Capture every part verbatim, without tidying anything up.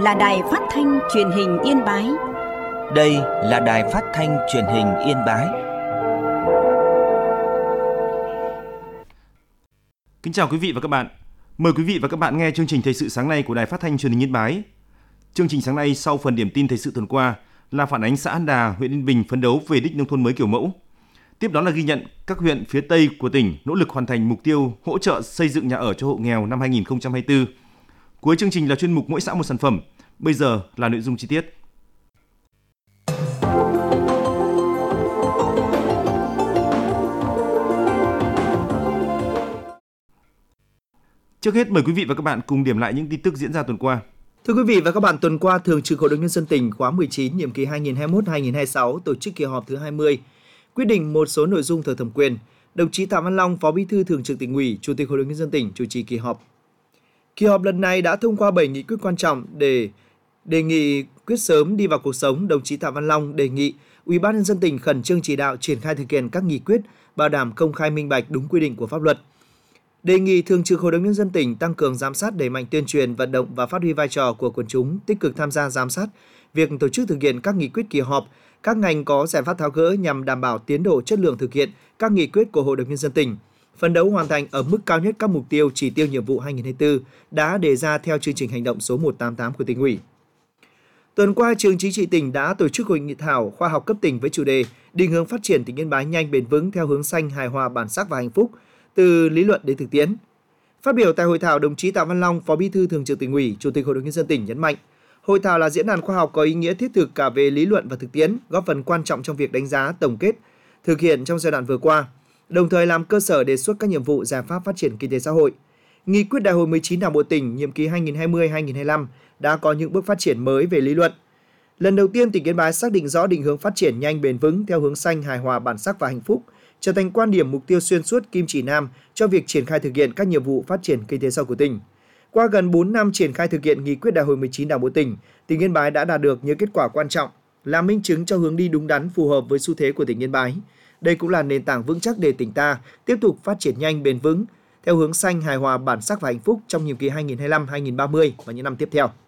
là Đài Phát thanh Truyền hình Yên Bái. Đây là Đài Phát thanh Truyền hình Yên Bái. Kính chào quý vị và các bạn. Mời quý vị và các bạn nghe chương trình Thời sự sáng nay của Đài Phát thanh Truyền hình Yên Bái. Chương trình sáng nay sau phần điểm tin thời sự tuần qua là phản ánh xã An Đà, huyện Yên Bình phấn đấu về đích nông thôn mới kiểu mẫu. Tiếp đó là ghi nhận các huyện phía Tây của tỉnh nỗ lực hoàn thành mục tiêu hỗ trợ xây dựng nhà ở cho hộ nghèo năm hai không hai tư. Cuối chương trình là chuyên mục mỗi xã một sản phẩm. Bây giờ là nội dung chi tiết. Trước hết mời quý vị và các bạn cùng điểm lại những tin tức diễn ra tuần qua. Thưa quý vị và các bạn, tuần qua Thường trực Hội đồng Nhân dân tỉnh khóa mười chín, nhiệm kỳ hai nghìn không trăm hai mươi mốt đến hai nghìn không trăm hai mươi sáu tổ chức kỳ họp thứ hai mươi, quyết định một số nội dung thuộc thẩm quyền. Đồng chí Tạ Văn Long, Phó Bí thư Thường trực Tỉnh ủy, Chủ tịch Hội đồng Nhân dân tỉnh chủ trì kỳ họp. Kỳ họp lần này đã thông qua bảy nghị quyết quan trọng để đề nghị quyết sớm đi vào cuộc sống. Đồng chí Tạ Văn Long đề nghị Ủy ban Nhân dân tỉnh khẩn trương chỉ đạo triển khai thực hiện các nghị quyết, bảo đảm công khai minh bạch đúng quy định của pháp luật. Đề nghị Thường trực Hội đồng Nhân dân tỉnh tăng cường giám sát, đẩy mạnh tuyên truyền, vận động và phát huy vai trò của quần chúng, tích cực tham gia giám sát việc tổ chức thực hiện các nghị quyết kỳ họp. Các ngành có giải pháp tháo gỡ nhằm đảm bảo tiến độ, chất lượng thực hiện các nghị quyết của Hội đồng Nhân dân tỉnh, phấn đấu hoàn thành ở mức cao nhất các mục tiêu, chỉ tiêu nhiệm vụ hai nghìn không trăm hai mươi tư đã đề ra theo chương trình hành động số một trăm tám mươi tám của Tỉnh ủy. Tuần qua, Trường Chính trị tỉnh đã tổ chức hội nghị thảo khoa học cấp tỉnh với chủ đề định hướng phát triển tỉnh Yên Bái nhanh, bền vững theo hướng xanh, hài hòa, bản sắc và hạnh phúc, từ lý luận đến thực tiễn. Phát biểu tại hội thảo, đồng chí Tạ Văn Long, Phó Bí thư Thường trực Tỉnh ủy, Chủ tịch Hội đồng Nhân dân tỉnh nhấn mạnh, hội thảo là diễn đàn khoa học có ý nghĩa thiết thực cả về lý luận và thực tiễn, góp phần quan trọng trong việc đánh giá, tổng kết, thực hiện trong giai đoạn vừa qua, đồng thời làm cơ sở đề xuất các nhiệm vụ, giải pháp phát triển kinh tế xã hội. Nghị quyết Đại hội mười chín Đảng bộ tỉnh nhiệm kỳ hai nghìn không trăm hai mươi đến hai nghìn không trăm hai mươi lăm đã có những bước phát triển mới về lý luận. Lần đầu tiên, tỉnh Yên Bái xác định rõ định hướng phát triển nhanh, bền vững theo hướng xanh, hài hòa, bản sắc và hạnh phúc, trở thành quan điểm mục tiêu xuyên suốt, kim chỉ nam cho việc triển khai thực hiện các nhiệm vụ phát triển kinh tế xã hội của tỉnh. Qua gần bốn năm triển khai thực hiện nghị quyết Đại hội mười chín Đảng bộ tỉnh, tỉnh Yên Bái đã đạt được những kết quả quan trọng, là minh chứng cho hướng đi đúng đắn phù hợp với xu thế của tỉnh Yên Bái. Đây cũng là nền tảng vững chắc để tỉnh ta tiếp tục phát triển nhanh, bền vững theo hướng xanh, hài hòa, bản sắc và hạnh phúc trong nhiệm kỳ hai nghìn không trăm hai mươi lăm đến hai nghìn không trăm ba mươi và những năm tiếp theo.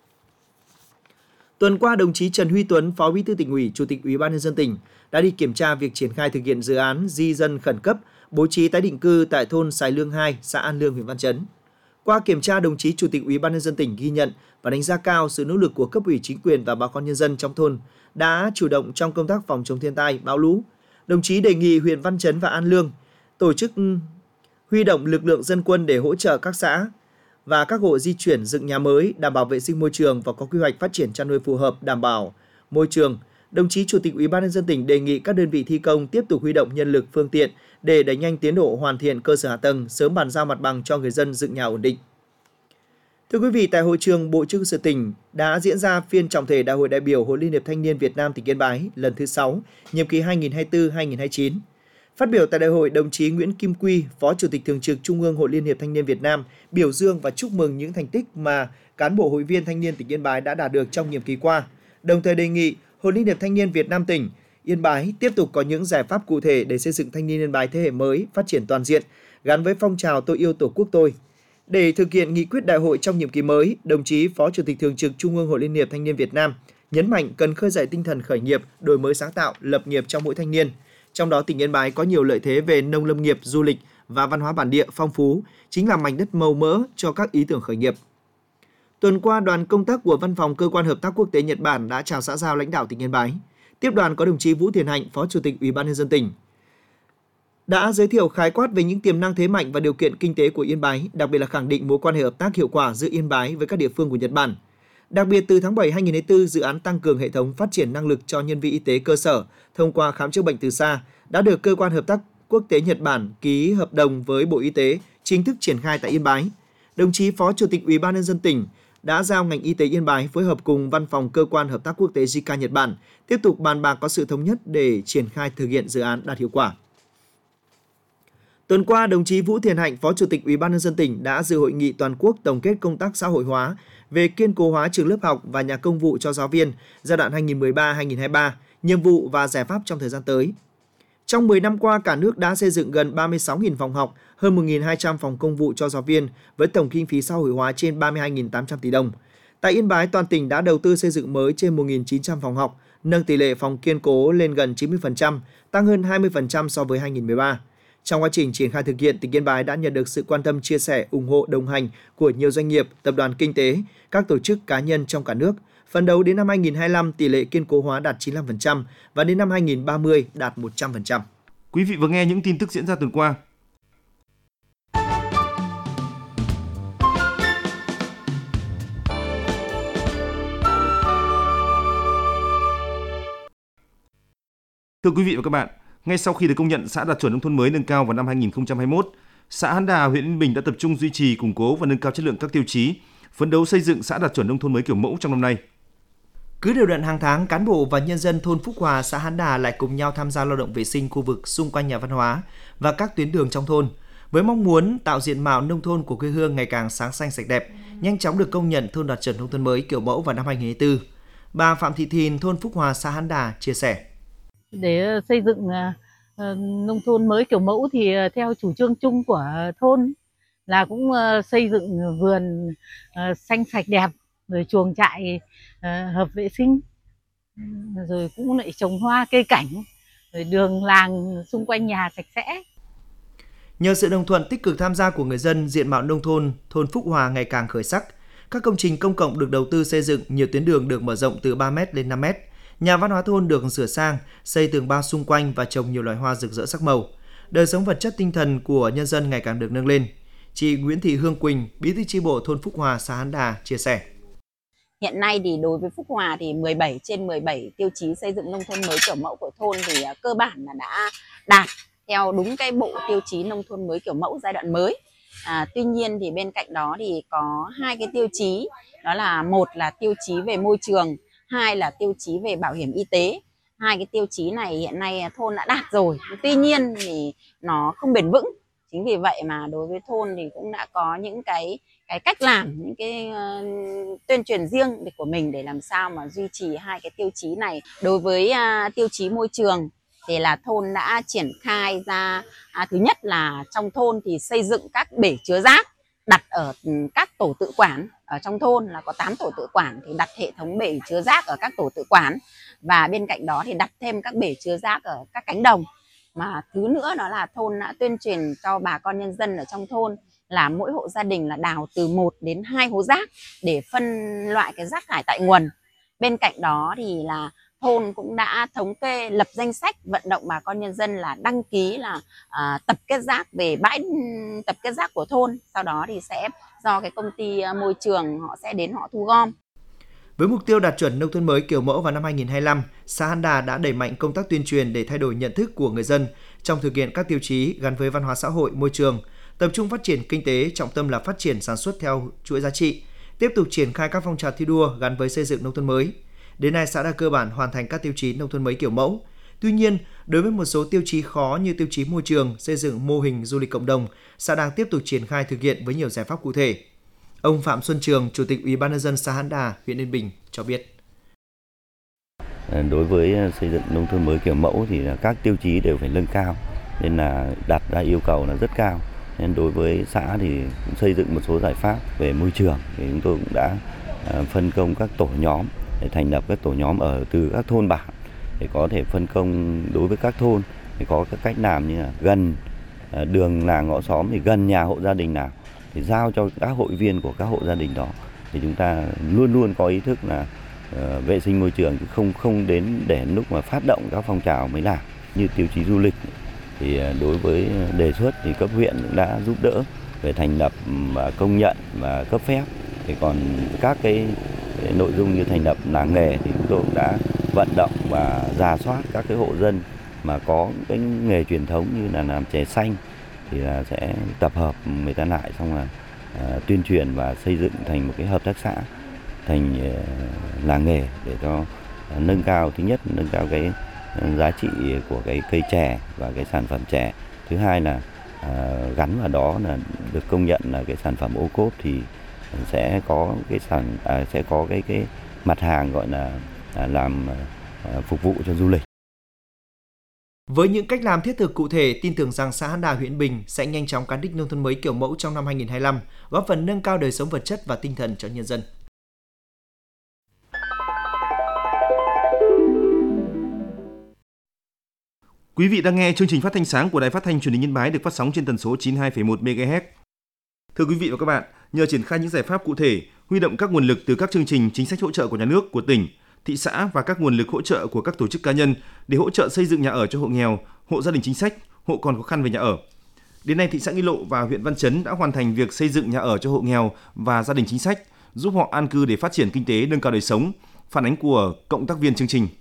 Tuần qua, đồng chí Trần Huy Tuấn, Phó Bí thư Tỉnh ủy, Chủ tịch Ủy ban Nhân dân tỉnh đã đi kiểm tra việc triển khai thực hiện dự án di dân khẩn cấp bố trí tái định cư tại thôn Sài Lương hai, xã An Lương, huyện Văn Chấn. Qua kiểm tra, đồng chí Chủ tịch Ủy ban Nhân dân tỉnh ghi nhận và đánh giá cao sự nỗ lực của cấp ủy chính quyền và bà con nhân dân trong thôn đã chủ động trong công tác phòng chống thiên tai, bão lũ. Đồng chí đề nghị huyện Văn Chấn và An Lương tổ chức huy động lực lượng dân quân để hỗ trợ các xã và các hộ di chuyển dựng nhà mới, đảm bảo vệ sinh môi trường và có quy hoạch phát triển chăn nuôi phù hợp, đảm bảo môi trường. Đồng chí Chủ tịch Ủy ban Nhân dân tỉnh đề nghị các đơn vị thi công tiếp tục huy động nhân lực, phương tiện để đẩy nhanh tiến độ hoàn thiện cơ sở hạ tầng, sớm bàn giao mặt bằng cho người dân dựng nhà ổn định. Thưa quý vị, tại hội trường Bộ Chỉ huy sự tỉnh đã diễn ra phiên trọng thể Đại hội đại biểu Hội Liên hiệp Thanh niên Việt Nam tỉnh Yên Bái lần thứ sáu, nhiệm kỳ hai nghìn không trăm hai mươi tư đến hai nghìn không trăm hai mươi chín. Phát biểu tại đại hội, đồng chí Nguyễn Kim Quy, Phó Chủ tịch Thường trực Trung ương Hội Liên hiệp Thanh niên Việt Nam biểu dương và chúc mừng những thành tích mà cán bộ hội viên thanh niên tỉnh Yên Bái đã đạt được trong nhiệm kỳ qua, đồng thời đề nghị Hội Liên hiệp Thanh niên Việt Nam tỉnh Yên Bái tiếp tục có những giải pháp cụ thể để xây dựng thanh niên Yên Bái thế hệ mới, phát triển toàn diện, gắn với phong trào tôi yêu Tổ quốc tôi. Để thực hiện nghị quyết đại hội trong nhiệm kỳ mới, đồng chí Phó Chủ tịch Thường trực Trung ương Hội Liên hiệp Thanh niên Việt Nam nhấn mạnh cần khơi dậy tinh thần khởi nghiệp, đổi mới sáng tạo, lập nghiệp trong mỗi thanh niên. Trong đó, tỉnh Yên Bái có nhiều lợi thế về nông lâm nghiệp, du lịch và văn hóa bản địa phong phú, chính là mảnh đất màu mỡ cho các ý tưởng khởi nghiệp. Tuần qua, đoàn công tác của Văn phòng Cơ quan Hợp tác Quốc tế Nhật Bản đã chào xã giao lãnh đạo tỉnh Yên Bái. Tiếp đoàn có đồng chí Vũ Thiền Hạnh, Phó Chủ tịch Ủy ban Nhân dân tỉnh, đã giới thiệu khái quát về những tiềm năng, thế mạnh và điều kiện kinh tế của Yên Bái, đặc biệt là khẳng định mối quan hệ hợp tác hiệu quả giữa Yên Bái với các địa phương của Nhật Bản. Đặc biệt, từ tháng bảy năm hai nghìn không trăm hai mươi tư, dự án tăng cường hệ thống phát triển năng lực cho nhân viên y tế cơ sở thông qua khám chữa bệnh từ xa đã được Cơ quan Hợp tác Quốc tế Nhật Bản ký hợp đồng với Bộ Y tế chính thức triển khai tại Yên Bái. Đồng chí Phó Chủ tịch Ủy ban Nhân dân tỉnh đã giao ngành y tế Yên Bái phối hợp cùng Văn phòng Cơ quan Hợp tác Quốc tế gi ca Nhật Bản tiếp tục bàn bạc có sự thống nhất để triển khai thực hiện dự án đạt hiệu quả. Tuần qua, đồng chí Vũ Thiền Hạnh, Phó Chủ tịch Ủy ban Nhân dân tỉnh đã dự hội nghị toàn quốc tổng kết công tác xã hội hóa về kiên cố hóa trường lớp học và nhà công vụ cho giáo viên giai đoạn hai nghìn không trăm mười ba đến hai nghìn không trăm hai mươi ba, nhiệm vụ và giải pháp trong thời gian tới. Trong mười năm qua, cả nước đã xây dựng gần ba mươi sáu nghìn phòng học, hơn một nghìn hai trăm phòng công vụ cho giáo viên với tổng kinh phí xã hội hóa trên ba mươi hai nghìn tám trăm tỷ đồng. Tại Yên Bái, toàn tỉnh đã đầu tư xây dựng mới trên một nghìn chín trăm phòng học, nâng tỷ lệ phòng kiên cố lên gần chín mươi phần trăm, tăng hơn hai mươi phần trăm so với hai nghìn không trăm mười ba. Trong quá trình triển khai thực hiện, tỉnh Yên Bái đã nhận được sự quan tâm, chia sẻ, ủng hộ, đồng hành của nhiều doanh nghiệp, tập đoàn kinh tế, các tổ chức cá nhân trong cả nước. Phấn đấu đến năm hai nghìn không trăm hai mươi lăm, tỷ lệ kiên cố hóa đạt chín mươi lăm phần trăm và đến năm hai nghìn không trăm ba mươi đạt một trăm phần trăm. Quý vị vừa nghe những tin tức diễn ra tuần qua. Thưa quý vị và các bạn, ngay sau khi được công nhận xã đạt chuẩn nông thôn mới nâng cao vào năm hai nghìn không trăm hai mươi mốt, xã Hán Đà, huyện Yên Bình đã tập trung duy trì, củng cố và nâng cao chất lượng các tiêu chí, phấn đấu xây dựng xã đạt chuẩn nông thôn mới kiểu mẫu trong năm nay. Cứ đều đặn hàng tháng, cán bộ và nhân dân thôn Phúc Hòa, xã Hán Đà lại cùng nhau tham gia lao động vệ sinh khu vực xung quanh nhà văn hóa và các tuyến đường trong thôn, với mong muốn tạo diện mạo nông thôn của quê hương ngày càng sáng xanh sạch đẹp, nhanh chóng được công nhận thôn đạt chuẩn nông thôn mới kiểu mẫu vào năm hai nghìn không trăm hai mươi tư. Bà Phạm Thị Thìn, thôn Phúc Hòa, xã Hán Đà chia sẻ. Để xây dựng uh, nông thôn mới kiểu mẫu thì uh, theo chủ trương chung của thôn là cũng uh, xây dựng vườn uh, xanh sạch đẹp, rồi chuồng trại uh, hợp vệ sinh, rồi cũng lại trồng hoa cây cảnh, rồi đường làng xung quanh nhà sạch sẽ. Nhờ sự đồng thuận tích cực tham gia của người dân, diện mạo nông thôn thôn Phúc Hòa ngày càng khởi sắc. Các công trình công cộng được đầu tư xây dựng, nhiều tuyến đường được mở rộng từ ba mét lên năm mét. Nhà văn hóa thôn được sửa sang, xây tường bao xung quanh và trồng nhiều loại hoa rực rỡ sắc màu. Đời sống vật chất tinh thần của nhân dân ngày càng được nâng lên. Chị Nguyễn Thị Hương Quỳnh, bí thư chi bộ thôn Phúc Hòa, xã Hán Đà chia sẻ. Hiện nay thì đối với Phúc Hòa thì mười bảy trên mười bảy tiêu chí xây dựng nông thôn mới kiểu mẫu của thôn thì cơ bản là đã đạt theo đúng cái bộ tiêu chí nông thôn mới kiểu mẫu giai đoạn mới. À, tuy nhiên thì bên cạnh đó thì có hai cái tiêu chí, đó là một là tiêu chí về môi trường, hai là tiêu chí về bảo hiểm y tế. Hai cái tiêu chí này hiện nay thôn đã đạt rồi, tuy nhiên thì nó không bền vững. Chính vì vậy mà đối với thôn thì cũng đã có những cái cái cách làm, những cái uh, tuyên truyền riêng của mình để làm sao mà duy trì hai cái tiêu chí này. Đối với uh, tiêu chí môi trường thì là thôn đã triển khai ra, uh, thứ nhất là trong thôn thì xây dựng các bể chứa rác đặt ở các tổ tự quản. Ở trong thôn là có tám tổ tự quản thì đặt hệ thống bể chứa rác ở các tổ tự quản, và bên cạnh đó thì đặt thêm các bể chứa rác ở các cánh đồng. Mà thứ nữa đó là thôn đã tuyên truyền cho bà con nhân dân ở trong thôn là mỗi hộ gia đình là đào từ một đến hai hố rác để phân loại cái rác thải tại nguồn. Bên cạnh đó thì là thôn cũng đã thống kê, lập danh sách vận động bà con nhân dân là đăng ký là à, tập kết rác về bãi tập kết rác của thôn. Sau đó thì sẽ do cái công ty môi trường họ sẽ đến họ thu gom. Với mục tiêu đạt chuẩn nông thôn mới kiểu mẫu vào năm hai nghìn không trăm hai mươi lăm, xã Hán Đà đã đẩy mạnh công tác tuyên truyền để thay đổi nhận thức của người dân trong thực hiện các tiêu chí gắn với văn hóa xã hội, môi trường, tập trung phát triển kinh tế, trọng tâm là phát triển sản xuất theo chuỗi giá trị, tiếp tục triển khai các phong trào thi đua gắn với xây dựng nông thôn mới. Đến nay, xã đã cơ bản hoàn thành các tiêu chí nông thôn mới kiểu mẫu. Tuy nhiên, đối với một số tiêu chí khó như tiêu chí môi trường, xây dựng mô hình du lịch cộng đồng, xã đang tiếp tục triển khai thực hiện với nhiều giải pháp cụ thể. Ông Phạm Xuân Trường, Chủ tịch Ủy ban nhân dân xã Hán Đà, huyện Yên Bình cho biết. Đối với xây dựng nông thôn mới kiểu mẫu thì là các tiêu chí đều phải nâng cao, nên là đặt ra yêu cầu là rất cao. Nên đối với xã thì cũng xây dựng một số giải pháp về môi trường, thì chúng tôi cũng đã phân công các tổ nhóm để thành lập các tổ nhóm ở từ các thôn bản để có thể phân công đối với các thôn thì có các cách làm như là gần đường làng ngõ xóm thì gần nhà hộ gia đình nào thì giao cho các hội viên của các hộ gia đình đó, thì chúng ta luôn luôn có ý thức là uh, vệ sinh môi trường chứ không không đến để lúc mà phát động các phong trào mới làm. Như tiêu chí du lịch thì uh, đối với đề xuất thì cấp huyện cũng đã giúp đỡ về thành lập và công nhận và cấp phép. Thì còn các cái, cái nội dung như thành lập làng nghề thì chúng tôi cũng đã vận động và rà soát các cái hộ dân mà có cái nghề truyền thống như là làm chè xanh thì là sẽ tập hợp người ta lại, xong là uh, tuyên truyền và xây dựng thành một cái hợp tác xã, thành uh, làng nghề để cho uh, nâng cao, thứ nhất nâng cao cái uh, giá trị của cái cây chè và cái sản phẩm chè. Thứ hai là uh, gắn vào đó là được công nhận là cái sản phẩm ô cốp thì sẽ có cái sản à, sẽ có cái cái mặt hàng gọi là à, làm à, phục vụ cho du lịch. Với những cách làm thiết thực cụ thể, tin tưởng rằng xã Hán Đà, huyện Bình sẽ nhanh chóng cán đích nông thôn mới kiểu mẫu trong năm hai nghìn không trăm hai mươi lăm, góp phần nâng cao đời sống vật chất và tinh thần cho nhân dân. Quý vị đang nghe chương trình phát thanh sáng của Đài Phát thanh Truyền hình Yên Bái được phát sóng trên tần số chín mươi hai phẩy một mê ga héc. Thưa quý vị và các bạn, nhờ triển khai những giải pháp cụ thể, huy động các nguồn lực từ các chương trình chính sách hỗ trợ của nhà nước, của tỉnh, thị xã và các nguồn lực hỗ trợ của các tổ chức cá nhân để hỗ trợ xây dựng nhà ở cho hộ nghèo, hộ gia đình chính sách, hộ còn khó khăn về nhà ở. Đến nay, thị xã Nghi Lộ và huyện Văn Chấn đã hoàn thành việc xây dựng nhà ở cho hộ nghèo và gia đình chính sách, giúp họ an cư để phát triển kinh tế, nâng cao đời sống. Phản ánh của cộng tác viên chương trình.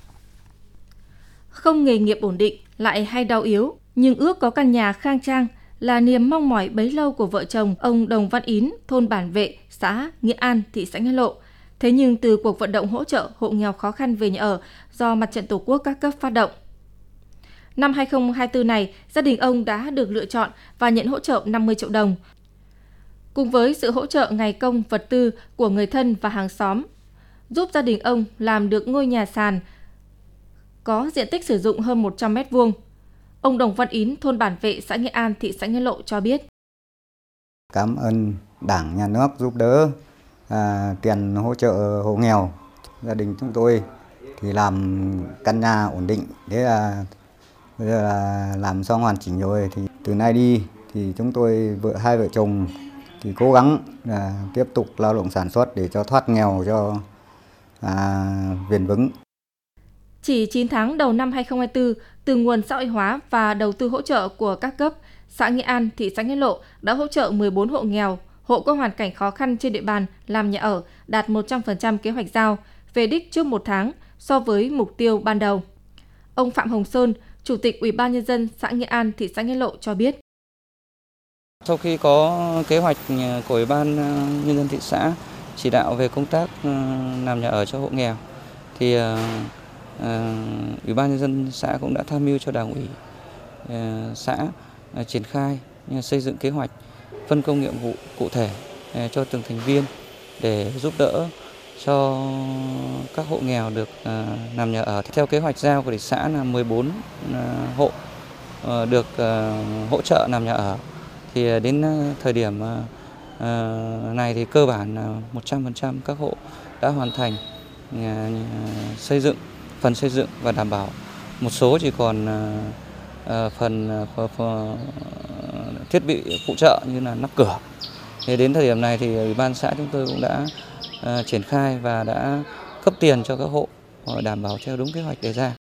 Không nghề nghiệp ổn định lại hay đau yếu, nhưng ước có căn nhà khang trang là niềm mong mỏi bấy lâu của vợ chồng ông Đồng Văn Ín, thôn Bản Vệ, xã Nghĩa An, thị xã Nghi Lộ. Thế nhưng từ cuộc vận động hỗ trợ hộ nghèo khó khăn về nhà ở do Mặt trận Tổ quốc các cấp phát động, năm hai không hai tư này, gia đình ông đã được lựa chọn và nhận hỗ trợ năm mươi triệu đồng. Cùng với sự hỗ trợ ngày công vật tư của người thân và hàng xóm, giúp gia đình ông làm được ngôi nhà sàn có diện tích sử dụng hơn một trăm mét vuông. Ông Đồng Văn Ín, thôn Bản Vệ, xã Nghĩa An, thị xã Nghi Lộ cho biết. Cảm ơn Đảng, Nhà nước giúp đỡ à, tiền hỗ trợ hộ nghèo. Gia đình chúng tôi thì làm căn nhà ổn định, thế là bây giờ là làm xong hoàn chỉnh rồi, thì từ nay đi thì chúng tôi vợ hai vợ chồng thì cố gắng là tiếp tục lao động sản xuất để cho thoát nghèo cho à, bền vững. Chỉ chín tháng đầu năm hai không hai tư, từ nguồn xã hội hóa và đầu tư hỗ trợ của các cấp, xã Nghĩa An, thị xã Nghi Lộ đã hỗ trợ mười bốn hộ nghèo, hộ có hoàn cảnh khó khăn trên địa bàn làm nhà ở, đạt một trăm phần trăm kế hoạch giao, về đích trước một tháng so với mục tiêu ban đầu. Ông Phạm Hồng Sơn, Chủ tịch Ủy ban Nhân dân xã Nghĩa An, thị xã Nghi Lộ cho biết. Sau khi có kế hoạch của Ủy ban Nhân dân thị xã chỉ đạo về công tác làm nhà ở cho hộ nghèo, thì Ủy ban Nhân dân xã cũng đã tham mưu cho Đảng ủy xã triển khai xây dựng kế hoạch, phân công nhiệm vụ cụ thể cho từng thành viên để giúp đỡ cho các hộ nghèo được làm nhà ở. Theo kế hoạch giao của thị xã là mười bốn hộ được hỗ trợ làm nhà ở. Thì đến thời điểm này thì cơ bản là một trăm phần trăm các hộ đã hoàn thành xây dựng, phần xây dựng và đảm bảo. Một số chỉ còn phần thiết bị phụ trợ như là nắp cửa. Thì đến thời điểm này thì Ủy ban xã chúng tôi cũng đã triển khai và đã cấp tiền cho các hộ đảm bảo theo đúng kế hoạch đề ra.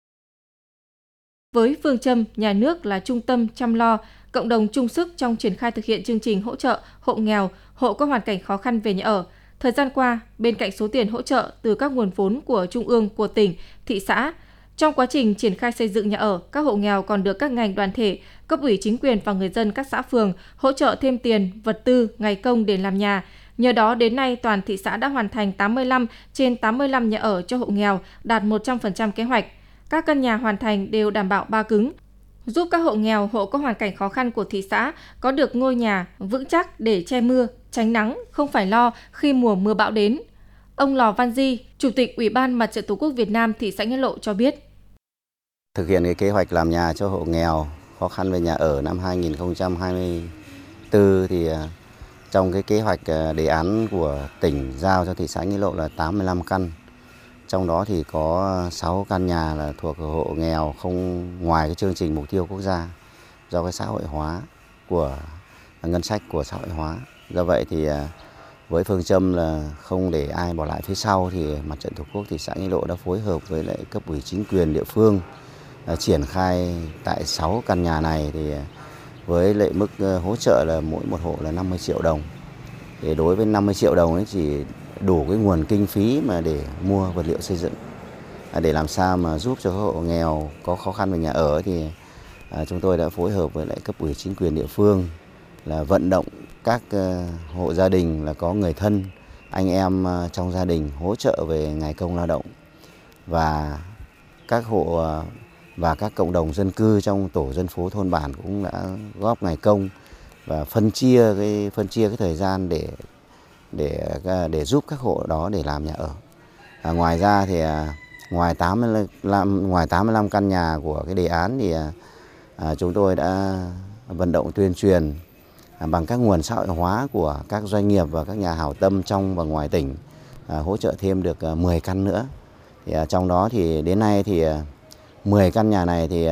Với phương châm nhà nước là trung tâm chăm lo, cộng đồng chung sức trong triển khai thực hiện chương trình hỗ trợ hộ nghèo, hộ có hoàn cảnh khó khăn về nhà ở, thời gian qua, bên cạnh số tiền hỗ trợ từ các nguồn vốn của Trung ương, của tỉnh, thị xã, trong quá trình triển khai xây dựng nhà ở, các hộ nghèo còn được các ngành đoàn thể, cấp ủy chính quyền và người dân các xã phường hỗ trợ thêm tiền, vật tư, ngày công để làm nhà. Nhờ đó, đến nay, toàn thị xã đã hoàn thành tám mươi lăm trên tám mươi lăm nhà ở cho hộ nghèo, đạt một trăm phần trăm kế hoạch. Các căn nhà hoàn thành đều đảm bảo ba cứng, giúp các hộ nghèo, hộ có hoàn cảnh khó khăn của thị xã có được ngôi nhà vững chắc để che mưa, tránh nắng, không phải lo khi mùa mưa bão đến. Ông Lò Văn Di, Chủ tịch Ủy ban Mặt trận Tổ quốc Việt Nam thị xã Nghĩa Lộ cho biết. Thực hiện cái kế hoạch làm nhà cho hộ nghèo khó khăn về nhà ở năm hai nghìn không trăm hai mươi tư thì trong cái kế hoạch đề án của tỉnh giao cho thị xã Nghĩa Lộ là tám mươi lăm căn. Trong đó thì có sáu căn nhà là thuộc hộ nghèo không ngoài cái chương trình mục tiêu quốc gia do cái xã hội hóa của ngân sách của xã hội hóa. Do vậy thì với phương châm là không để ai bỏ lại phía sau thì Mặt trận Tổ quốc thị xã Nghĩa Lộ đã phối hợp với lại cấp ủy chính quyền địa phương triển khai tại sáu căn nhà này thì với lại mức hỗ trợ là mỗi một hộ là năm mươi triệu đồng. Thì đối với năm mươi triệu đồng ấy chỉ đủ cái nguồn kinh phí mà để mua vật liệu xây dựng. Để làm sao mà giúp cho các hộ nghèo có khó khăn về nhà ở thì chúng tôi đã phối hợp với lại cấp ủy chính quyền địa phương là vận động các hộ gia đình là có người thân, anh em trong gia đình hỗ trợ về ngày công lao động, và các hộ và các cộng đồng dân cư trong tổ dân phố thôn bản cũng đã góp ngày công và phân chia cái phân chia cái thời gian để để để giúp các hộ đó để làm nhà ở. À, ngoài ra thì ngoài tám mươi lăm ngoài tám mươi lăm căn nhà của cái đề án thì à, chúng tôi đã vận động tuyên truyền à, bằng các nguồn xã hội hóa của các doanh nghiệp và các nhà hảo tâm trong và ngoài tỉnh à, hỗ trợ thêm được à, mười căn nữa. Thì à, trong đó thì đến nay thì à, mười căn nhà này thì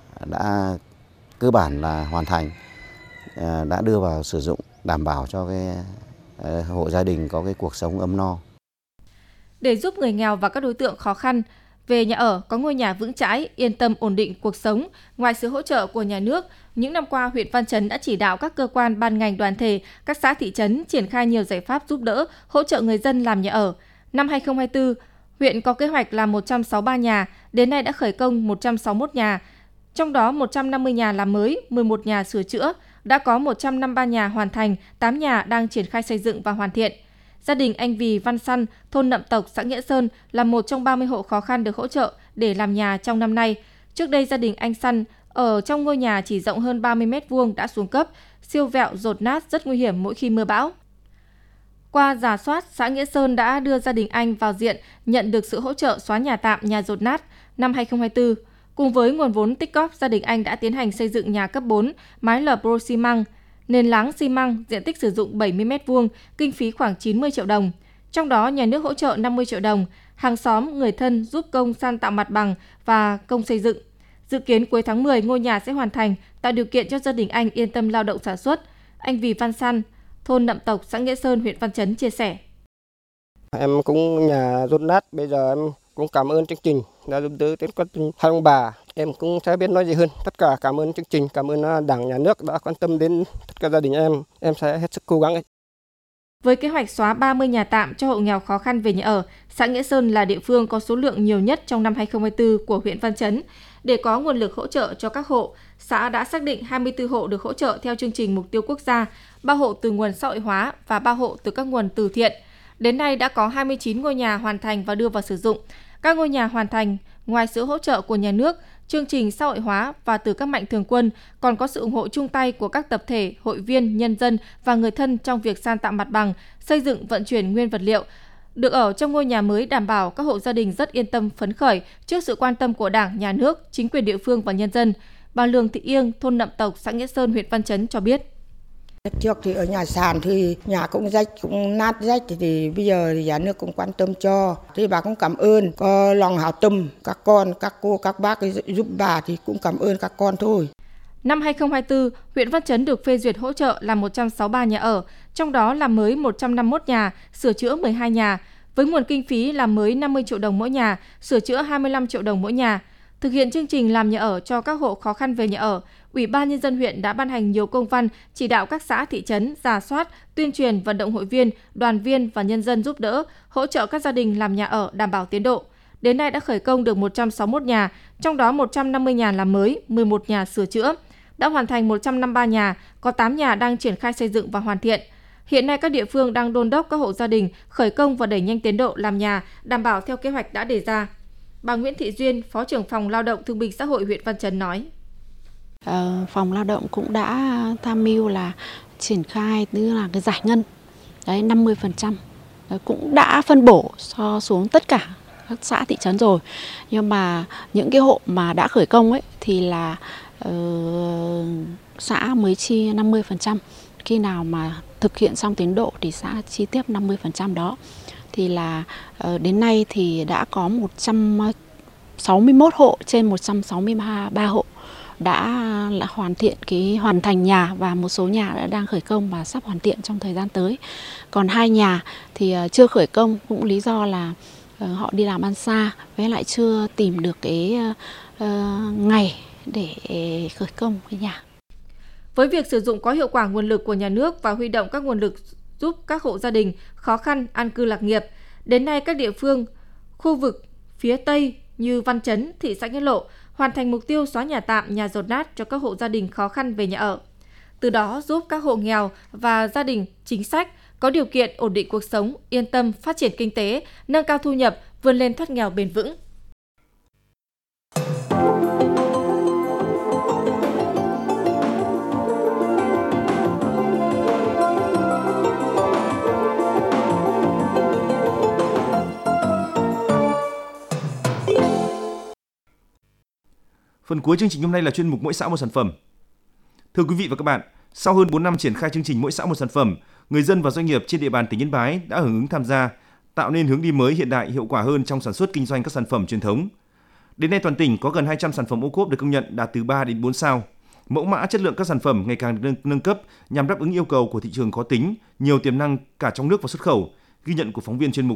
đã cơ bản là hoàn thành, đã đưa vào sử dụng, đảm bảo cho cái hộ gia đình có cái cuộc sống ấm no. Để giúp người nghèo và các đối tượng khó khăn về nhà ở có ngôi nhà vững chãi, yên tâm ổn định cuộc sống, ngoài sự hỗ trợ của nhà nước, những năm qua huyện Văn Chấn đã chỉ đạo các cơ quan ban ngành đoàn thể, các xã thị trấn triển khai nhiều giải pháp giúp đỡ, hỗ trợ người dân làm nhà ở. Năm hai không hai tư, huyện có kế hoạch làm một trăm sáu mươi ba nhà, đến nay đã khởi công một trăm sáu mươi mốt nhà, trong đó một trăm năm mươi nhà làm mới, mười một nhà sửa chữa, đã có một trăm năm mươi ba nhà hoàn thành, tám nhà đang triển khai xây dựng và hoàn thiện. Gia đình anh Vì Văn Săn, thôn Nậm Tộc, xã Nghĩa Sơn là một trong ba mươi hộ khó khăn được hỗ trợ để làm nhà trong năm nay. Trước đây gia đình anh Săn ở trong ngôi nhà chỉ rộng hơn ba mươi mét vuông đã xuống cấp, siêu vẹo, dột nát rất nguy hiểm mỗi khi mưa bão. Qua rà soát, xã Nghĩa Sơn đã đưa gia đình anh vào diện nhận được sự hỗ trợ xóa nhà tạm, nhà dột nát năm hai không hai tư. Cùng với nguồn vốn tích góp, gia đình anh đã tiến hành xây dựng nhà cấp bốn, mái lợp pro xi măng, nền láng xi măng, diện tích sử dụng bảy mươi mét vuông, kinh phí khoảng chín mươi triệu đồng. Trong đó, nhà nước hỗ trợ năm mươi triệu đồng, hàng xóm, người thân giúp công san tạo mặt bằng và công xây dựng. Dự kiến cuối tháng mười, ngôi nhà sẽ hoàn thành, tạo điều kiện cho gia đình anh yên tâm lao động sản xuất. Anh Vì Văn San, thôn Nậm Tộc, xã Nghĩa Sơn, huyện Văn Chấn chia sẻ. Em cũng nhà rốt nát, bây giờ em cũng cảm ơn chương trình đã giúp đỡ đến con hai ông bà. Em cũng sẽ biết nói gì hơn. Tất cả cảm ơn chương trình, cảm ơn Đảng, Nhà nước đã quan tâm đến tất cả gia đình em. Em sẽ hết sức cố gắng. Với kế hoạch xóa ba mươi nhà tạm cho hộ nghèo khó khăn về nhà ở, xã Nghĩa Sơn là địa phương có số lượng nhiều nhất trong năm hai không hai tư của huyện Văn Chấn. Để có nguồn lực hỗ trợ cho các hộ, xã đã xác định hai mươi tư hộ được hỗ trợ theo chương trình mục tiêu quốc gia, ba hộ từ nguồn xã hội hóa và ba hộ từ các nguồn từ thiện. Đến nay đã có hai mươi chín ngôi nhà hoàn thành và đưa vào sử dụng. Các ngôi nhà hoàn thành, ngoài sự hỗ trợ của nhà nước, chương trình xã hội hóa và từ các mạnh thường quân, còn có sự ủng hộ chung tay của các tập thể, hội viên, nhân dân và người thân trong việc san tạo mặt bằng, xây dựng, vận chuyển nguyên vật liệu. Được ở trong ngôi nhà mới đảm bảo các hộ gia đình rất yên tâm phấn khởi trước sự quan tâm của Đảng, Nhà nước, chính quyền địa phương và nhân dân. Bà Lương Thị Yên, thôn Nậm Tộc, xã Nghĩa Sơn, huyện Văn Chấn cho biết. Trước thì ở nhà sàn thì nhà cũng rách, cũng nát rách thì, thì bây giờ thì nhà nước cũng quan tâm cho. Thì bà cũng cảm ơn, có lòng hảo tâm các con, các cô, các bác giúp bà thì cũng cảm ơn các con thôi. Năm hai không hai tư, huyện Văn Chấn được phê duyệt hỗ trợ làm một trăm sáu mươi ba nhà ở, trong đó làm mới một trăm năm mươi mốt nhà, sửa chữa mười hai nhà, với nguồn kinh phí làm mới năm mươi triệu đồng mỗi nhà, sửa chữa hai mươi lăm triệu đồng mỗi nhà. Thực hiện chương trình làm nhà ở cho các hộ khó khăn về nhà ở, Ủy ban Nhân dân huyện đã ban hành nhiều công văn chỉ đạo các xã thị trấn rà soát, tuyên truyền vận động hội viên, đoàn viên và nhân dân giúp đỡ, hỗ trợ các gia đình làm nhà ở đảm bảo tiến độ. Đến nay đã khởi công được một trăm sáu mươi mốt nhà, trong đó một trăm năm mươi nhà làm mới, mười một nhà sửa chữa. Đã hoàn thành một trăm năm mươi ba nhà, có tám nhà đang triển khai xây dựng và hoàn thiện. Hiện nay các địa phương đang đôn đốc các hộ gia đình khởi công và đẩy nhanh tiến độ làm nhà, đảm bảo theo kế hoạch đã đề ra. Bà Nguyễn Thị Duyên, Phó trưởng phòng Lao động Thương binh Xã hội huyện Văn Chấn nói. Ờ, phòng Lao động cũng đã tham mưu là triển khai tức là cái giải ngân đấy năm mươi phần trăm, cũng đã phân bổ cho xuống tất cả các xã thị trấn rồi. Nhưng mà những cái hộ mà đã khởi công ấy thì là uh, xã mới chi năm mươi phần trăm. Khi nào mà thực hiện xong tiến độ thì xã chi tiếp năm mươi phần trăm đó. Thì là uh, đến nay thì đã có một trăm sáu mươi mốt hộ trên một trăm sáu mươi ba hộ đã là hoàn thiện cái hoàn thành nhà, và một số nhà đã đang khởi công và sắp hoàn thiện trong thời gian tới. Còn hai nhà thì uh, chưa khởi công, cũng lý do là uh, họ đi làm ăn xa, với lại chưa tìm được cái uh, uh, ngày để khởi công cái nhà. Với việc sử dụng có hiệu quả nguồn lực của nhà nước và huy động các nguồn lực giúp các hộ gia đình khó khăn an cư lạc nghiệp, đến nay các địa phương, khu vực phía Tây như Văn Chấn, thị xã Nghĩa Lộ hoàn thành mục tiêu xóa nhà tạm, nhà dột nát cho các hộ gia đình khó khăn về nhà ở. Từ đó giúp các hộ nghèo và gia đình chính sách có điều kiện ổn định cuộc sống, yên tâm phát triển kinh tế, nâng cao thu nhập, vươn lên thoát nghèo bền vững. Phần cuối chương trình hôm nay là chuyên mục Mỗi xã một sản phẩm. Thưa quý vị và các bạn, sau hơn bốn năm triển khai chương trình Mỗi xã một sản phẩm, người dân và doanh nghiệp trên địa bàn tỉnh Yên Bái đã hưởng ứng tham gia, tạo nên hướng đi mới hiện đại, hiệu quả hơn trong sản xuất kinh doanh các sản phẩm truyền thống. Đến nay toàn tỉnh có gần hai trăm sản phẩm ô cốp được công nhận đạt từ ba đến bốn sao. Mẫu mã chất lượng các sản phẩm ngày càng được nâng, nâng cấp nhằm đáp ứng yêu cầu của thị trường khó tính, nhiều tiềm năng cả trong nước và xuất khẩu, ghi nhận của phóng viên chuyên mục.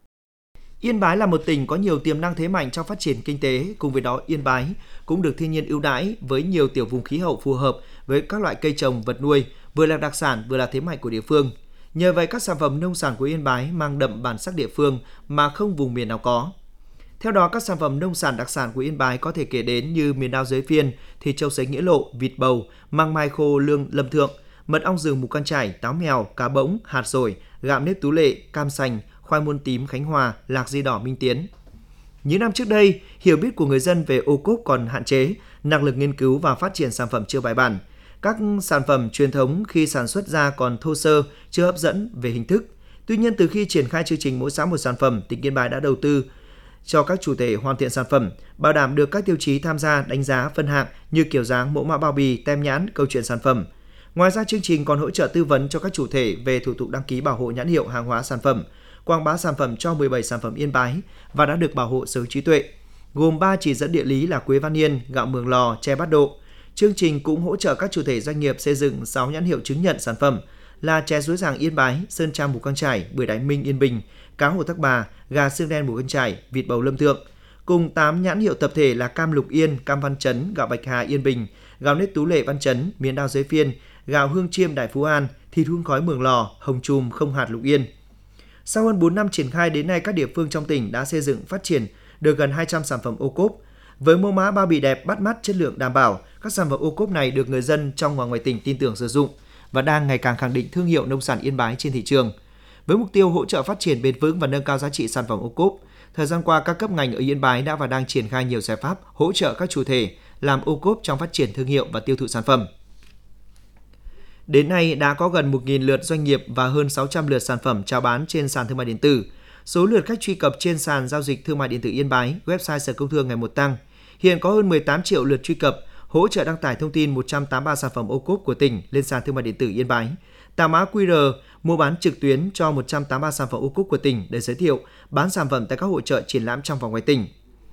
Yên Bái là một tỉnh có nhiều tiềm năng thế mạnh trong phát triển kinh tế, cùng với đó Yên Bái cũng được thiên nhiên ưu đãi với nhiều tiểu vùng khí hậu phù hợp với các loại cây trồng, vật nuôi, vừa là đặc sản vừa là thế mạnh của địa phương. Nhờ vậy các sản phẩm nông sản của Yên Bái mang đậm bản sắc địa phương mà không vùng miền nào có. Theo đó, các sản phẩm nông sản đặc sản của Yên Bái có thể kể đến như miến đao Giới Phiên, thịt trâu sấy Nghĩa Lộ, vịt bầu, măng mai khô lương Lâm Thượng, mật ong rừng Mù Căng Chải, táo mèo, cá bỗng, hạt dổi, gạo nếp Tú Lệ, cam sành, khoai môn tím Khánh Hòa, lạc di đỏ Minh Tiến. Những năm trước đây, hiểu biết của người dân về ô cốp còn hạn chế, năng lực nghiên cứu và phát triển sản phẩm chưa bài bản. Các sản phẩm truyền thống khi sản xuất ra còn thô sơ, chưa hấp dẫn về hình thức. Tuy nhiên, từ khi triển khai chương trình mỗi xã một sản phẩm, tỉnh Yên Bái đã đầu tư cho các chủ thể hoàn thiện sản phẩm, bảo đảm được các tiêu chí tham gia đánh giá phân hạng như kiểu dáng, mẫu mã bao bì, tem nhãn, câu chuyện sản phẩm. Ngoài ra, chương trình còn hỗ trợ tư vấn cho các chủ thể về thủ tục đăng ký bảo hộ nhãn hiệu hàng hóa sản phẩm, quảng bá sản phẩm cho mười bảy sản phẩm Yên Bái và đã được bảo hộ sở hữu trí tuệ, gồm ba chỉ dẫn địa lý là quế Văn Yên, gạo Mường Lò, chè Bát Độ. Chương trình cũng hỗ trợ các chủ thể doanh nghiệp xây dựng sáu nhãn hiệu chứng nhận sản phẩm là chè Suối Giàng Yên Bái, Sơn Tra Mù Căng Chải, bưởi Đại Minh Yên Bình, cá Hồ Thác Bà, gà xương đen Mù Căng Chải, vịt bầu Lâm Thượng, cùng tám nhãn hiệu tập thể là cam Lục Yên, cam Văn Chấn, gạo Bạch Hà Yên Bình, gạo nếp Tú Lệ Văn Chấn, miến đao Giới Phiên, gạo Hương Chiêm Đại Phú An, thịt hun khói Mường Lò, hồng trùm không hạt Lục Yên. Sau hơn bốn năm triển khai đến nay, các địa phương trong tỉnh đã xây dựng phát triển được gần hai trăm sản phẩm ô cốp. Với mẫu mã bao bì đẹp, bắt mắt, chất lượng đảm bảo, các sản phẩm ô cốp này được người dân trong và ngoài tỉnh tin tưởng sử dụng và đang ngày càng khẳng định thương hiệu nông sản Yên Bái trên thị trường. Với mục tiêu hỗ trợ phát triển bền vững và nâng cao giá trị sản phẩm ô cốp, thời gian qua các cấp ngành ở Yên Bái đã và đang triển khai nhiều giải pháp hỗ trợ các chủ thể làm ô cốp trong phát triển thương hiệu và tiêu thụ sản phẩm. Đến nay đã có gần một nghìn lượt doanh nghiệp và hơn sáu trăm lượt sản phẩm chào bán trên sàn thương mại điện tử. Số lượt khách truy cập trên sàn giao dịch thương mại điện tử Yên Bái, website Sở Công Thương ngày một tăng. Hiện có hơn mười tám triệu lượt truy cập, hỗ trợ đăng tải thông tin một trăm tám mươi ba sản phẩm ô cốp của tỉnh lên sàn thương mại điện tử Yên Bái. Tạo mã quy rờ mua bán trực tuyến cho một trăm tám mươi ba sản phẩm ô cốp của tỉnh để giới thiệu bán sản phẩm tại các hội chợ triển lãm trong và ngoài tỉnh.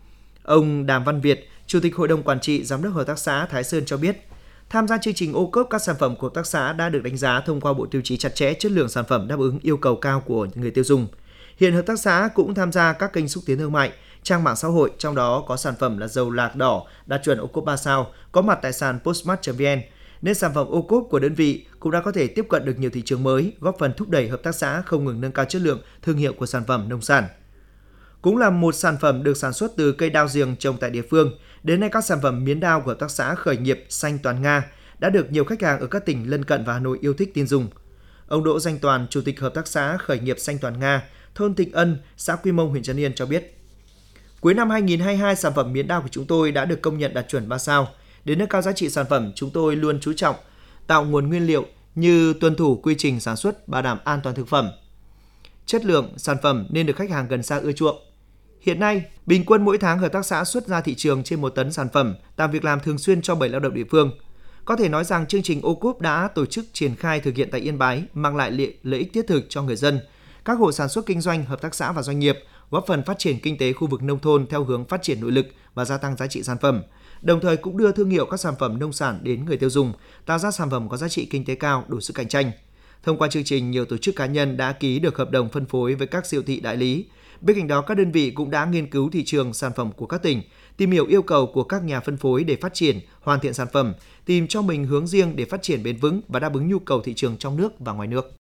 Ông Đàm Văn Việt, Chủ tịch Hội đồng Quản trị Giám đốc Hợp tác xã Thái Sơn cho biết, tham gia chương trình ô cốp, các sản phẩm của hợp tác xã đã được đánh giá thông qua bộ tiêu chí chặt chẽ chất lượng sản phẩm đáp ứng yêu cầu cao của người tiêu dùng. Hiện hợp tác xã cũng tham gia các kênh xúc tiến thương mại, trang mạng xã hội, trong đó có sản phẩm là dầu lạc đỏ đạt chuẩn ô cốp ba sao, có mặt tại sàn postmart chấm vn. Nên sản phẩm ô cốp của đơn vị cũng đã có thể tiếp cận được nhiều thị trường mới, góp phần thúc đẩy hợp tác xã không ngừng nâng cao chất lượng thương hiệu của sản phẩm nông sản. Cũng là một sản phẩm được sản xuất từ cây đao giềng trồng tại địa phương, đến nay các sản phẩm miến đao của hợp tác xã khởi nghiệp Xanh Toàn Nga đã được nhiều khách hàng ở các tỉnh lân cận và Hà Nội yêu thích tin dùng. Ông Đỗ Danh Toàn, Chủ tịch Hợp tác xã khởi nghiệp Xanh Toàn Nga, thôn Thịnh Ân, xã Quy Mông, huyện Trấn Yên cho biết, cuối năm hai nghìn không trăm hai mươi hai, sản phẩm miến đao của chúng tôi đã được công nhận đạt chuẩn ba sao. Để nâng cao giá trị sản phẩm, chúng tôi luôn chú trọng tạo nguồn nguyên liệu như tuân thủ quy trình sản xuất, bảo đảm an toàn thực phẩm, chất lượng sản phẩm nên được khách hàng gần xa ưa chuộng. Hiện nay, bình quân mỗi tháng hợp tác xã xuất ra thị trường trên một tấn sản phẩm, tạo việc làm thường xuyên cho bảy lao động địa phương. Có thể nói rằng chương trình ô cốp đã tổ chức triển khai thực hiện tại Yên Bái, mang lại lợi ích thiết thực cho người dân, các hộ sản xuất kinh doanh, hợp tác xã và doanh nghiệp, góp phần phát triển kinh tế khu vực nông thôn theo hướng phát triển nội lực và gia tăng giá trị sản phẩm. Đồng thời cũng đưa thương hiệu các sản phẩm nông sản đến người tiêu dùng, tạo ra sản phẩm có giá trị kinh tế cao, đủ sức cạnh tranh. Thông qua chương trình, nhiều tổ chức cá nhân đã ký được hợp đồng phân phối với các siêu thị đại lý. Bên cạnh đó, các đơn vị cũng đã nghiên cứu thị trường sản phẩm của các tỉnh, tìm hiểu yêu cầu của các nhà phân phối để phát triển, hoàn thiện sản phẩm, tìm cho mình hướng riêng để phát triển bền vững và đáp ứng nhu cầu thị trường trong nước và ngoài nước.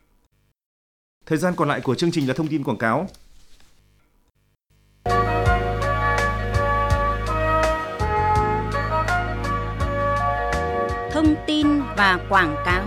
Thời gian còn lại của chương trình là thông tin quảng cáo. Thông tin và quảng cáo.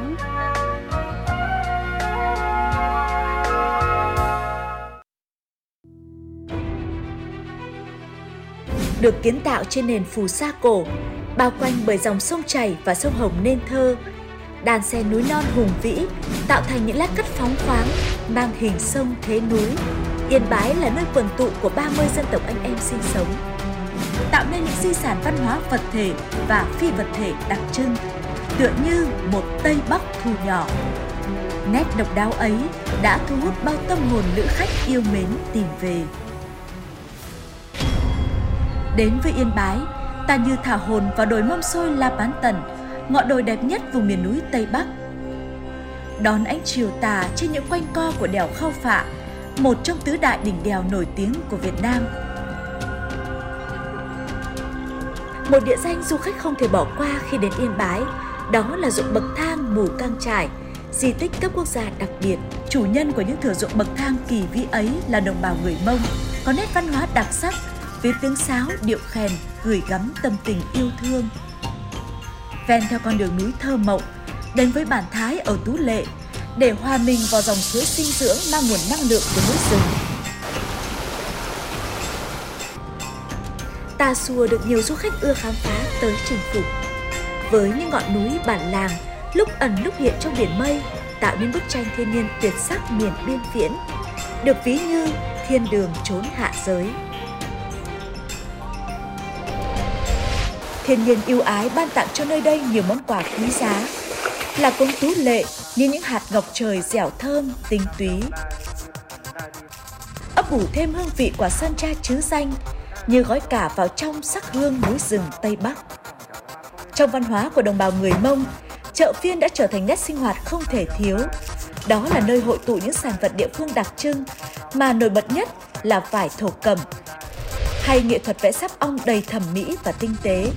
Được kiến tạo trên nền phù sa cổ, bao quanh bởi dòng sông chảy và sông Hồng nên thơ, đàn sen núi non hùng vĩ tạo thành những lát cắt phóng khoáng mang hình sông thế núi. Yên Bái là nơi quần tụ của ba mươi dân tộc anh em sinh sống, tạo nên những di sản văn hóa vật thể và phi vật thể đặc trưng, tựa như một Tây Bắc thu nhỏ. Nét độc đáo ấy đã thu hút bao tâm hồn lữ khách yêu mến tìm về. Đến với Yên Bái, ta như thả hồn vào đồi Mâm Xôi La Bán Tần, ngọn đồi đẹp nhất vùng miền núi Tây Bắc. Đón ánh chiều tà trên những quanh co của đèo Khao Phạ, một trong tứ đại đỉnh đèo nổi tiếng của Việt Nam. Một địa danh du khách không thể bỏ qua khi đến Yên Bái, đó là ruộng bậc thang Mù Cang Chải, di tích cấp quốc gia đặc biệt. Chủ nhân của những thửa ruộng bậc thang kỳ vĩ ấy là đồng bào người Mông, có nét văn hóa đặc sắc, với tiếng sáo, điệu khèn, gửi gắm tâm tình yêu thương. Ven theo con đường núi thơ mộng, đến với bản Thái ở Tú Lệ, để hòa mình vào dòng suối sinh dưỡng mang nguồn năng lượng của núi rừng. Tà Xùa được nhiều du khách ưa khám phá tới chinh phục. Với những ngọn núi bản làng, lúc ẩn lúc hiện trong biển mây, tạo nên bức tranh thiên nhiên tuyệt sắc miền biên viễn, được ví như thiên đường chốn hạ giới. Thiên nhiên ưu ái ban tặng cho nơi đây nhiều món quà quý giá, là cống Tú Lệ như những hạt ngọc trời dẻo thơm, tinh túy. Ấp ủ thêm hương vị quả sơn tra trứ danh, như gói cả vào trong sắc hương núi rừng Tây Bắc. Trong văn hóa của đồng bào người Mông, chợ phiên đã trở thành nét sinh hoạt không thể thiếu. Đó là nơi hội tụ những sản vật địa phương đặc trưng, mà nổi bật nhất là vải thổ cẩm, hay nghệ thuật vẽ sáp ong đầy thẩm mỹ và tinh tế.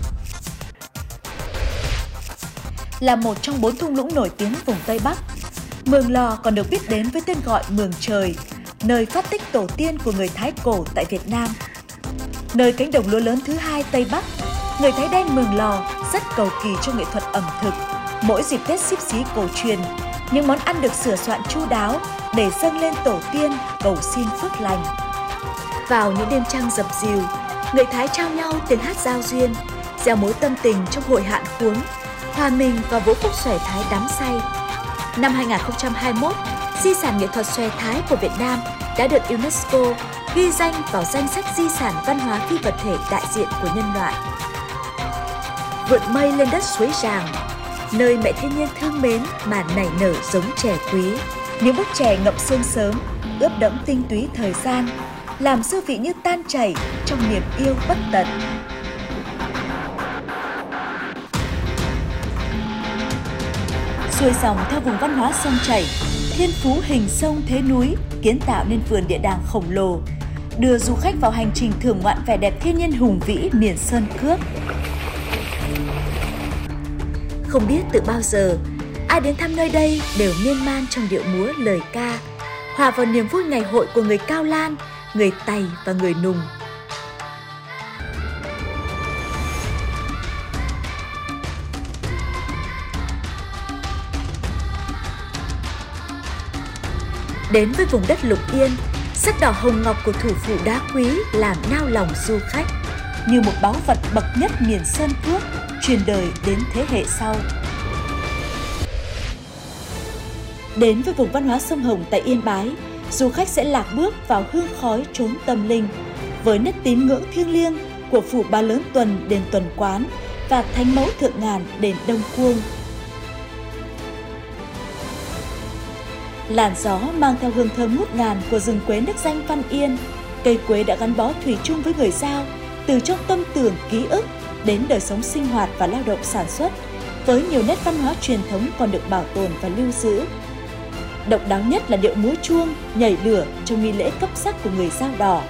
Là một trong bốn thung lũng nổi tiếng vùng Tây Bắc, Mường Lò còn được biết đến với tên gọi Mường Trời, nơi phát tích tổ tiên của người Thái cổ tại Việt Nam. Nơi cánh đồng lúa lớn thứ hai Tây Bắc, người Thái đen Mường Lò rất cầu kỳ cho nghệ thuật ẩm thực. Mỗi dịp Tết Xíp Xí cổ truyền, những món ăn được sửa soạn chu đáo để dâng lên tổ tiên cầu xin phước lành. Vào những đêm trăng dập dìu, người Thái trao nhau tiếng hát giao duyên, gieo mối tâm tình trong hội hạn khuống, hòa mình vào vũ khúc xòe Thái đắm say. Năm hai nghìn không trăm hai mươi mốt, di sản nghệ thuật xòe Thái của Việt Nam đã được UNESCO ghi danh vào danh sách di sản văn hóa phi vật thể đại diện của nhân loại. Vượt mây lên đất suối Ràng, nơi mẹ thiên nhiên thương mến mà nảy nở giống chè quý. Những bức chè ngậm sương sớm, ướp đẫm tinh túy thời gian, làm dư vị như tan chảy trong niềm yêu bất tận. Xuôi dòng theo vùng văn hóa sông chảy, thiên phú hình sông thế núi kiến tạo nên vườn địa đàng khổng lồ, đưa du khách vào hành trình thưởng ngoạn vẻ đẹp thiên nhiên hùng vĩ miền sơn cước. Không biết từ bao giờ, ai đến thăm nơi đây đều miên man trong điệu múa lời ca, hòa vào niềm vui ngày hội của người Cao Lan, người Tày và người Nùng. Đến với vùng đất Lục Yên, sắc đỏ hồng ngọc của thủ phủ đá quý làm nao lòng du khách, như một báu vật bậc nhất miền sơn cước, truyền đời đến thế hệ sau. Đến với vùng văn hóa sông Hồng tại Yên Bái, du khách sẽ lạc bước vào hương khói chốn tâm linh, với nét tín ngưỡng thiêng liêng của phủ Ba Lớn Tuần đền Tuần Quán và Thánh Mẫu Thượng Ngàn đền Đông Cuông. Làn gió mang theo hương thơm ngút ngàn của rừng quế nước danh Văn Yên. Cây quế đã gắn bó thủy chung với người Dao, từ trong tâm tưởng ký ức đến đời sống sinh hoạt và lao động sản xuất, với nhiều nét văn hóa truyền thống còn được bảo tồn và lưu giữ. Độc đáo nhất là điệu múa chuông, nhảy lửa trong nghi lễ cấp sắc của người Dao Đỏ.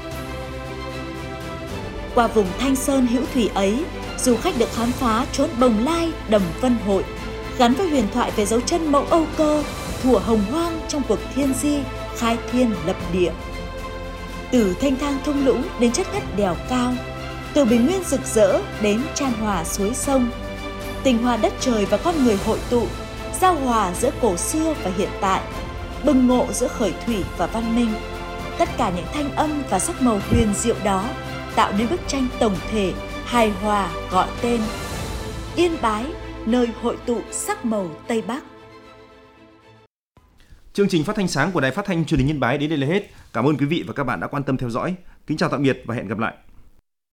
Qua vùng Thanh Sơn hữu thủy ấy, du khách được khám phá chốn Bồng Lai, Đầm Vân Hội, gắn với huyền thoại về dấu chân mẫu Âu Cơ, thuở hồng hoang trong cuộc thiên di, khai thiên lập địa. Từ thanh thang thung lũng đến chất ngất đèo cao, từ bình nguyên rực rỡ đến chan hòa suối sông, tình hòa đất trời và con người hội tụ, giao hòa giữa cổ xưa và hiện tại, bừng ngộ giữa khởi thủy và văn minh. Tất cả những thanh âm và sắc màu huyền diệu đó tạo nên bức tranh tổng thể, hài hòa gọi tên Yên Bái, nơi hội tụ sắc màu Tây Bắc. Chương trình phát thanh sáng của Đài Phát thanh Truyền hình Yên Bái đến đây là hết. Cảm ơn quý vị và các bạn đã quan tâm theo dõi. Kính chào tạm biệt và hẹn gặp lại.